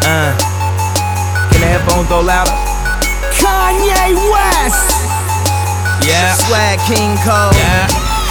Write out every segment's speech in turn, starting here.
Can the headphones go louder? Kanye West. Yeah. Swag King Cole. Yeah.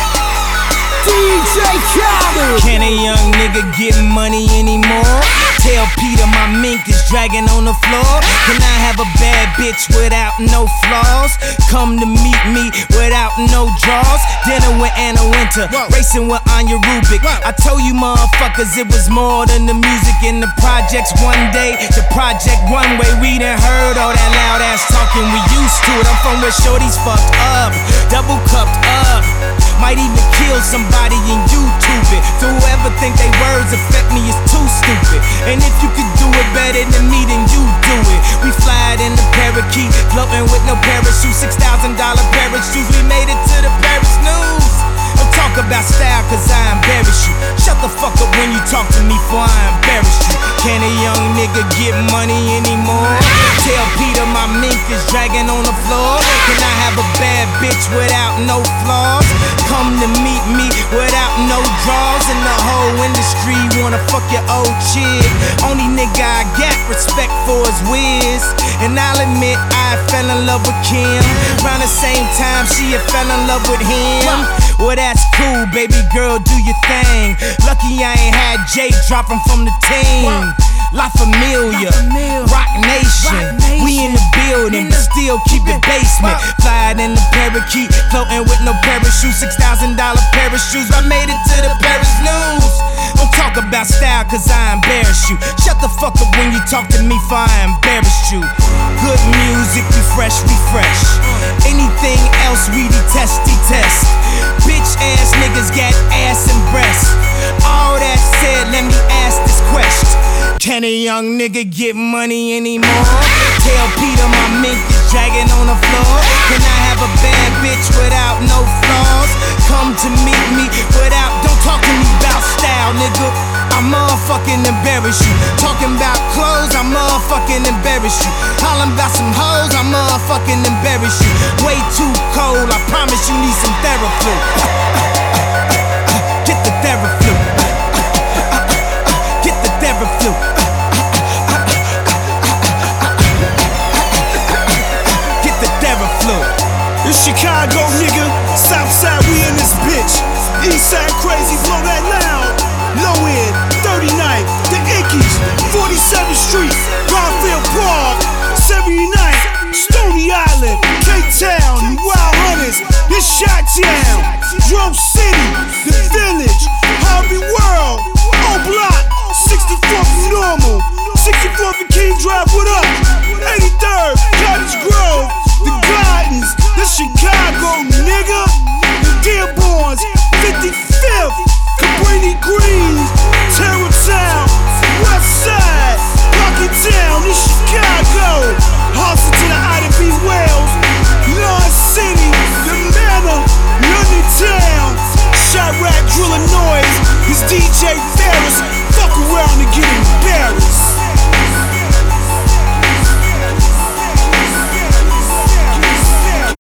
DJ Khaled. Can a young nigga get money anymore? Tell Peter my mink is dragging on the floor. Can I have a bad bitch without no flaws? Come to meet me without no draws. Dinner with Anna Winter, racing with Anya Rubik. I told you motherfuckers it was more than the music in the projects. One day, the project one way. We done heard all that loud ass talking, we used to it. I'm from where shorties fucked up, double cupped up. Might even kill somebody in YouTube it. So whoever think they words affect me is too stupid. And if you could do it better than me, then you do it. We fly in the parakeet, floating with no parachute, $6,000 parachutes. We made it to the Paris news. Don't talk about style, cause I embarrass you. Shut the fuck up when you talk to me, for I embarrass you. Can a young nigga get money anymore? Tell Peter my mink is dragging on the floor. Can I have a bad bitch without no flaws? Come to meet me without no draws. And the whole industry wanna fuck your old chick. Only nigga I got respect for is Wiz. And I'll admit I fell in love with Kim. Around the same time she had fell in love with him. Well, that's cool, baby girl, do your thing. Lucky I ain't had Jay dropping from the team. La Familia, Rock Nation. We in the building, but still keep it basement. Flying in the parakeet, floating with no parachute, $6,000 parachutes. I made it to the Paris news. Don't talk about style, cause I embarrass you. Shut the fuck up when you talk to me, for I embarrass you. Good music, we fresh. Anything else, we detest. Bitch ass niggas got ass and breasts. All that said, let me ask this question. Can a young nigga get money anymore? Tell Peter my mink is dragging on the floor. Can I have a bad bitch without no flaws? Come to meet me without, don't talk to me about style, nigga. I motherfucking embarrass you. Talking about clothes, I motherfucking embarrass you. Hollin' about some hoes, I motherfucking embarrass you. Way too cold, I promise you need some therapy. Get the therapy. Get the therapy. Get the therapy. It's Chicago, nigga. Southside, we in this bitch. Eastside crazy, blow that loud. Low end, 39th, the Ickies, 47th Street, Garfield Park, 79th, Stony Island, K-Town, the Wild Hunters, this Chi-Town, Drum City, the Village, Harvey World, O Block, 64th Normal, 64th and King Drive, what up?